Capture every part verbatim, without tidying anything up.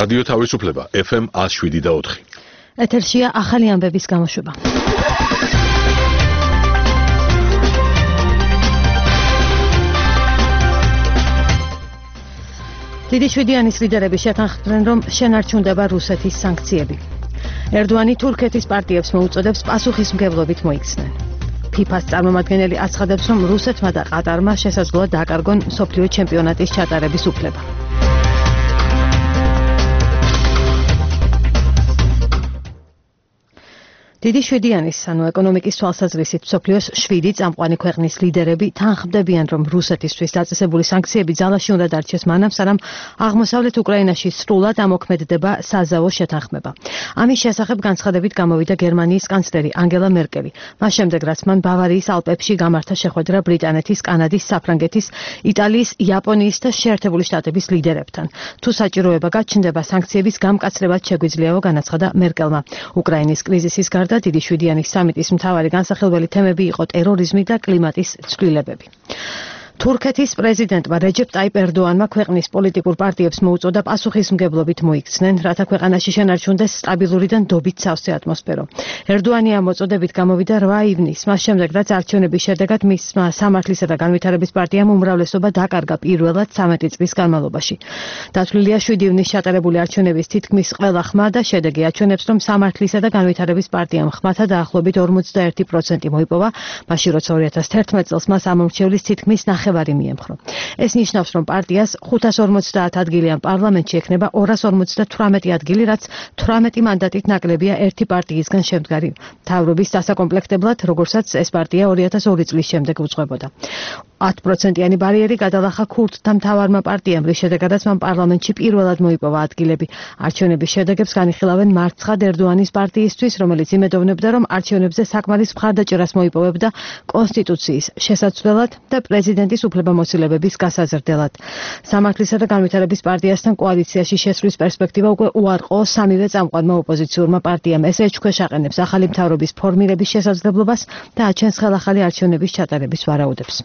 რადიო თავისუფლება ეფ ემ one oh seven და four. ეთერშია ახალი ამბების გამოშვება. დიდი შვიდიანის ლიდერები შეთანხმდნენ, რომ შენარჩუნდება რუსეთის სანქციები. ერდოანი თურქეთის პარტიებს მოუწოდებს პასუხისმგებლობით მოიქცნენ. ფიფას წარმომადგენელი აცხადებს, რომ რუსეთმა და ყატარმა შესაძლოა დააკარგონ მსოფლიო ჩემპიონატის ჩატარების უფლება. დიდი შვიდიანის, ანუ ეკონომიკის თვალსაზრისით მსოფლიოს შვიდი წამყვანი ქვეყნის ლიდერები თანხმდებიან, რომ რუსეთისთვის დაწესებული სანქციები ძალაში უნდა დარჩეს მანამ, სანამ აღმოსავლეთ უკრაინაში სრულად ამოქმედდება საზავო შეთანხმება. ამის შესახებ განცხადებით გამოვიდა გერმანიის კანცლერი ანგელა მერკელი, მას შემდეგ რაც მან ბავარიის ალპებში გამართა შეხვედრა ბრიტანეთის, კანადის, საფრანგეთის, იტალიის, იაპონიის და შეერთებული შტატების ლიდერებთან. თუ საჭიროება გაჩნდება, სანქციების გამკაცრებაც შეგვიძლიაო, განაცხადა მერკელმა. უკრაინის კრიზისის გარდა დიდი შვიდიანის სამიტის მთავარი განსახილველი თემები იყო ტერორიზმი და კლიმატის ცვლილებები. თურქეთის პრეზიდენტმა რეჯეპ ტაიპ ერდოანმა ქვეყნის პოლიტიკურ პარტიებს მოუწოდა პასუხისმგებლობით მოიქცნენ, რათა ქვეყანაში შენარჩუნდეს სტაბილური და ნდობით სავსე ატმოსფერო. ერდოანი ამ მოწოდებით გამოვიდა რვა ივნისს, მას შემდეგ რაც არჩევნების შედეგად მისმა სამართლისა და განვითარების პარტიამ უმრავლესობა დაკარგა პირველად ცამეტი წლის განმავლობაში. დათვლილია შვიდი ივნისს ჩატარებული არჩევნების თითქმის ყველა ხმა და შედეგი აჩვენებს, რომ სამართლისა და განვითარების პარტიამ ხმათა დაახლოებით ორმოცდაერთი პროცენტი მოიპოვა, მაშინ როცა ორი ათას თერთმეტ წელს მას ამომრჩევლის თითქმის ნახევარი მიემხრო. ეს ნიშნავს, რომ პარტიას ხუთას ორმოცდაათ ადგილი ამ პარლამენტში ექნება ორას ორმოცდათვრამეტი ადგილი, რაც თვრამეტი მანდატით ნაკლებია ერთი პარტიისგან შემდგარი მთავრობის დასაკომპლექტებლად, როგორცაც ეს პარტია ორი ათას ორი წლის შემდეგ უძღვებოდა. ათ პროცენტიანი ბარიერი გადალახა ქურთთა მთავარმა პარტიამ, რის შედეგადაც მან პარლამენტში პირველად მოიპოვა ადგილები. არჩევნების შედეგებს განიხილავენ მარცხად ერდოანის პარტიისთვის, რომელიც იმედოვნებდა, რომ არჩევნებზე საკმარის მხარდაჭერას მოიპოვებდა კონსტიტუციის შესაცვლელად და პრეზიდენტის უფლებამოსილებების გასაზრდელად. სამართლისა და განვითარების პარტიასთან კოალიციაში შესვლის პერსპექტივა უკვე უარყო სამივე წამყვანმა ოპოზიციურმა პარტიამ. ეს ეჭქვეშ აყენებს ახალი მთავრობის ფორმირების შესაძლებლობას და აჩენს ხელახალი არჩევნების ჩატარების ვარაუდებს.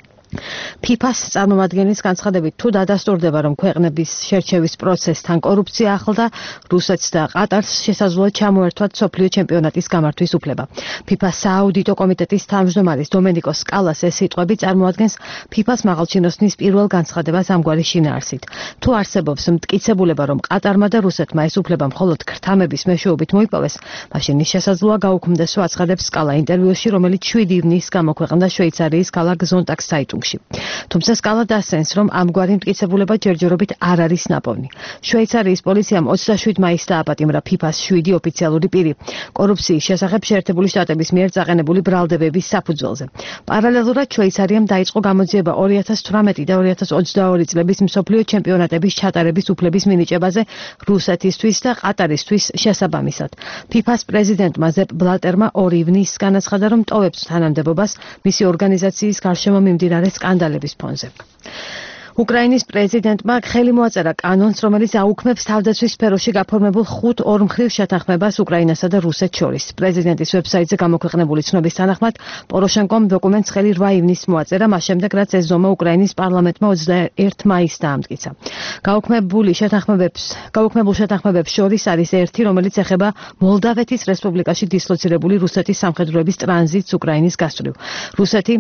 ფიფას წარმომადგენლის განცხადებით, თუ დადასტურდება, რომ ქვეყნების შერჩევის პროცესთან კორუფცია ახლდა, რუსეთს და ყატარს შესაძლოა ჩამოერთვათ მსოფლიო ჩემპიონატის გამართვის უფლება. ფიფას სააუდიტო კომიტეტის თავმჯდომარის დომენიკო სკალას ეს სიტყვები წარმოადგენს ფიფას მაღალჩინოსნის პირველ განცხადებას ამგვარი შინაარსით. თუ არსებობს მტკიცებულება, რომ ყატარმა და რუსეთმა ეს უფლება მხოლოდ ქრთამების მეშვეობით მოიპოვეს, მაშინ ის შესაძლოა გაუქმდესო, აცხადებს სკალა ინტერვიუში, რომელიც შვიდი ივნისს გამოქვეყნდა შვეიცარიის ქალაქ ზონტაგს საიტში. თუმცა სკალა დასცენს, რომ ამგვარი მტკიცებულება ჯერჯერობით არ არის ნაპოვნი. შვეიცარიის პოლიციამ ოცდაშვიდ მაისს დააპატიმრა ფიფას შვიდი ოფიციალური პირი კორუფციის შესახებ შეერთებული შტატების მიერ წაყენებული ბრალდებების საფუძველზე. პარალელურად შვეიცარიამ დაიწყო გამოძიება ორი ათას თვრამეტი და ორი ათას ოცდაორი წლების მსოფლიო ჩემპიონატების ჩატარების უფლების მინიჭებაზე რუსეთისთვის და ყატარისთვის შესაბამისად. ფიფას პრეზიდენტმა ზეპ ბლატერმა ორი ივნისს განაცხადა, რომ ტოვებს თანამდებობას მისი ორგანიზაციის გარშემო მიმდინარე სკანდალების ფონზე. უკრაინის პრეზიდენტმა ხელი მოაწერა კანონს, რომელიც აუქმებს თავდაცვის სფეროში გაფორმებულ ხუთ ორმხრივ შეთანხმებას უკრაინასა და რუსეთს შორის. პრეზიდენტის ვებსაიტზე გამოქვეყნებული ცნობის თანახმად, პოროშენკომ დოკუმენტს ხელი რვა ივნისს მოაწერა, მას შემდეგ რაც ეს ზომა უკრაინის პარლამენტმა ოცდაერთი მაისს დაამტკიცა. გაუქმებული შეთანხმებებს, გაუქმებულ შეთანხმებებს შორის არის ერთი, რომელიც ეხება მოლდავეთის რესპუბლიკაში დისლოცირებული რუსეთის სამხედროების ტრანზიტს უკრაინის გასწვრივ. რუსეთი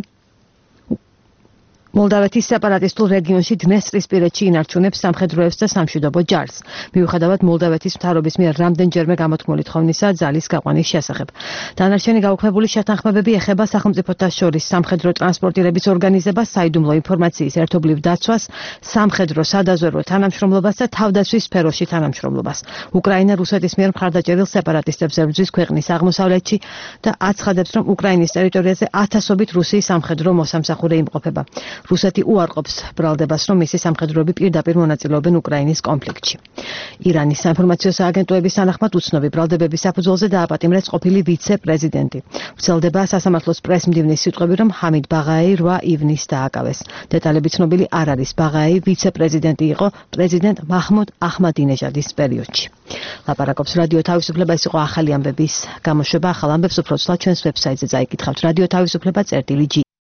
მოლდავეთის სეპარატისტულ რეგიონში დნესტრისპირეთში ინარჩუნებს სამხედროებს და სამშვიდობო ჯარს. მიუხედავად მოლდავეთის მთავრობის მიერ რამდენჯერმე გამოთქმული თხოვნისა ძალის გაყვანის შესახებ. დანარჩენი გაუქმებული შეთანხმებები ეხება სახელმწიფოთა შორის სამხედრო ტრანსპორტირების ორგანიზებას, საიდუმლო ინფორმაციის ერთობლივ დაცვას, სამხედრო სადაზვერვო თანამშრომლობას და თავდაცვის სფეროში თანამშრომლობას. უკრაინა რუსეთის მიერ მხარდაჭერილ სეპარატისტებს ებრძვის ქვეყნის აღმოსავლეთში და აცხადებს, რომ უკრაინის ტერიტორიაზე ათასობით რუსი სამხედრო მოსამსახურე იმყოფება. რუსეთი უარყოფს ბრალდებას, რომ მისი სამხედროები პირდაპირ მონაწილეობენ უკრაინის კონფლიქტში. ირანის საინფორმაციო სააგენტოების თანახმად უცნობი ბრალდებების საფუძველზე დააპატიმრეს ყოფილი ვიცე-პრეზიდენტი. ვრცელდება სასამართლოს პრესმდივნის სიტყვები, რომ ჰამიდ ბაღაეი რვა ივნისს დააკავეს. დეტალები ცნობილი არ არის. ბაღაეი ვიცე-პრეზიდენტი იყო პრეზიდენტ მაჰმუდ აჰმადინეჟადის პერიოდში. ლაპარაკობს რადიო თავისუფლება, ეს იყო ახალი ამბების გამოშვება. ახალ ამბებს უფრო ცვლად ჩვენს ვებსაიტზე წაიკითხავთ. რადიო თავისუფლება წერტილი ჯი